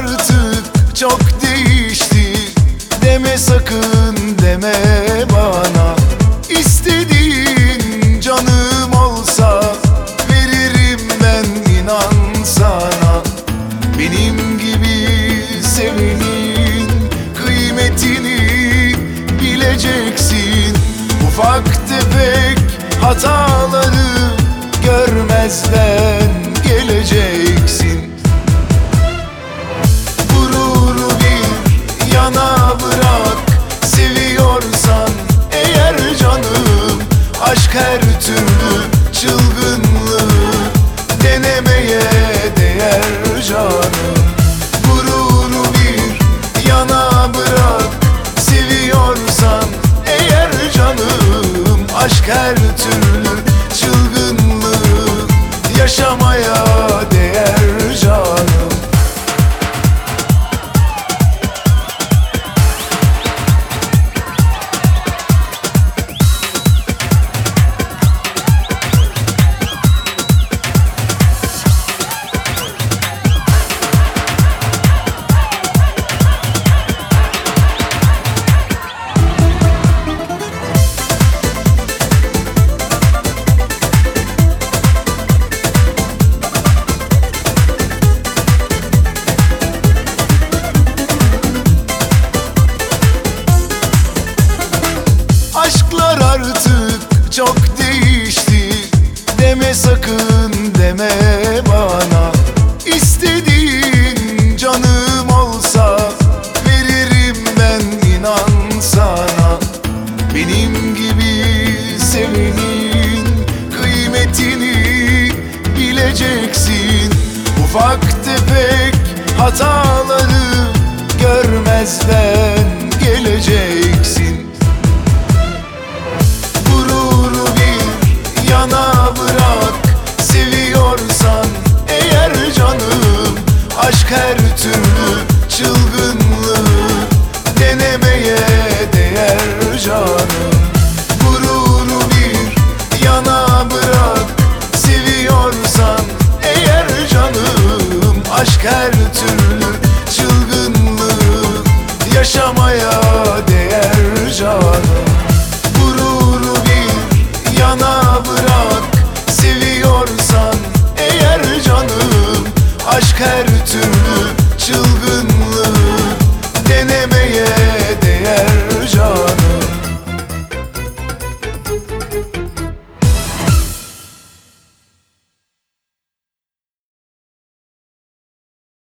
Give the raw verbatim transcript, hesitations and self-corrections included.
artık çok değişti. Deme sakın, deme bana. İstediğin canım olsa veririm ben, inan sana. Benim gibi sevenin kıymetini bileceksin. Ufak tefek hataları görmezden geleceksin. Gururu bir yana bırak, seviyorsan eğer canım. Aşk her türlü çılgınlığı denemeye değer canım. Gururu bir yana bırak, seviyorsan eğer canım. Aşk her türlü çılgınlığı yaşamaya değer canım. Aşklar artık çok değişti. Deme sakın, deme bana. İstediğin canım olsa veririm ben, inan sana. Benim gibi sevenin kıymetini bileceksin. Ufak tefek hataları görmezden geleceksin. Yana bırak, seviyorsan eğer canım. Aşk her türlü çılgınlığı denemeye değer canım. Gururu bir yana bırak, seviyorsan eğer canım. Aşk her türlü çılgınlığı yaşamaya değer canım. Gururu bir yana bırak, seviyorsan eğer canım. Aşk her türlü çılgın